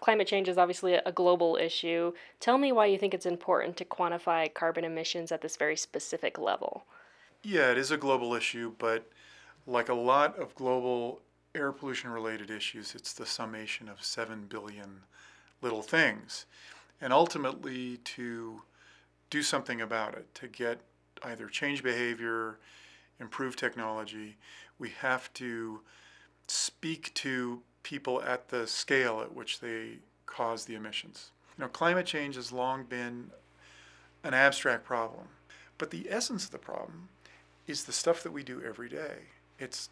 Climate change is obviously a global issue. Tell me why you think it's important to quantify carbon emissions at this very specific level. Yeah, it is a global issue, but like a lot of global air pollution related issues, it's the summation of 7 billion little things. And ultimately, to do something about it, to get either change behavior, improve technology, we have to speak to people at the scale at which they cause the emissions. Climate change has long been an abstract problem, but the essence of the problem is the stuff that we do every day. It's,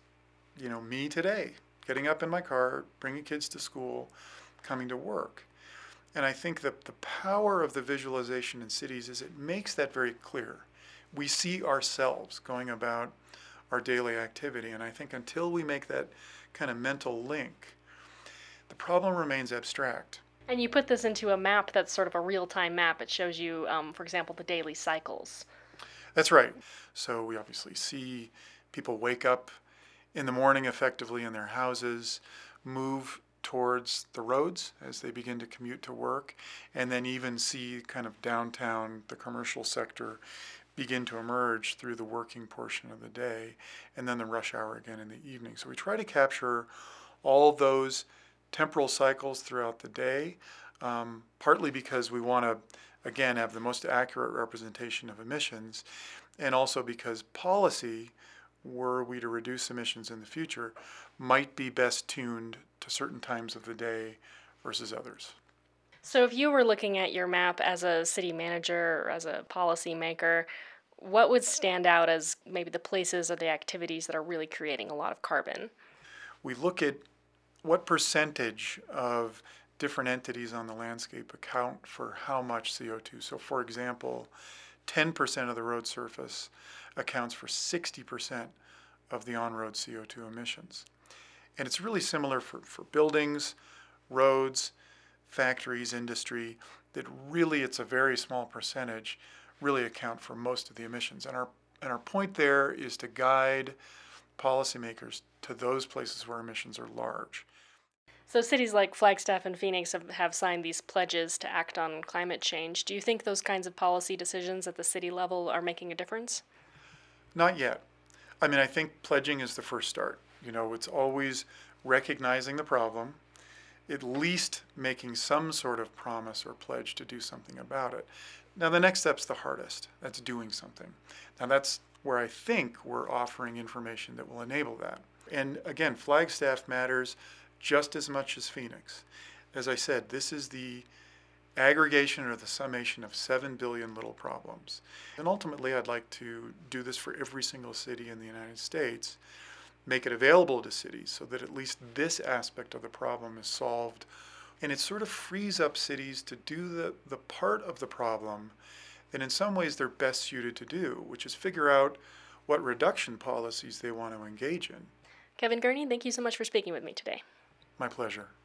me today, getting up in my car, bringing kids to school, coming to work. And I think that the power of the visualization in cities is it makes that very clear. We see ourselves going about our daily activity. And I think until we make that kind of mental link, the problem remains abstract. And you put this into a map that's sort of a real time map. It shows you, for example, the daily cycles. That's right. So we obviously see people wake up in the morning effectively in their houses, move towards the roads as they begin to commute to work, and then even see kind of downtown, the commercial sector, begin to emerge through the working portion of the day, and then the rush hour again in the evening. So we try to capture all those temporal cycles throughout the day, partly because we want to, again, have the most accurate representation of emissions, and also because policy, were we to reduce emissions in the future, might be best tuned to certain times of the day versus others. So, if you were looking at your map as a city manager or as a policymaker, what would stand out as maybe the places or the activities that are really creating a lot of carbon? We look at what percentage of different entities on the landscape account for how much CO2. So, for example, 10% of the road surface accounts for 60% of the on-road CO2 emissions. And it's really similar for buildings, roads, factories, industry, that really it's a very small percentage really account for most of the emissions. And our point there is to guide policymakers to those places where emissions are large. So, cities like Flagstaff and Phoenix have signed these pledges to act on climate change. Do you think those kinds of policy decisions at the city level are making a difference? Not yet. I mean, I think pledging is the first start. It's always recognizing the problem, at least making some sort of promise or pledge to do something about it. Now, the next step's the hardest. That's doing something. Now, that's where I think we're offering information that will enable that. And again, Flagstaff matters just as much as Phoenix. As I said, this is the aggregation or the summation of 7 billion little problems. And ultimately, I'd like to do this for every single city in the United States, make it available to cities so that at least this aspect of the problem is solved. And it sort of frees up cities to do the part of the problem that in some ways they're best suited to do, which is figure out what reduction policies they want to engage in. Kevin Gurney, thank you so much for speaking with me today. My pleasure.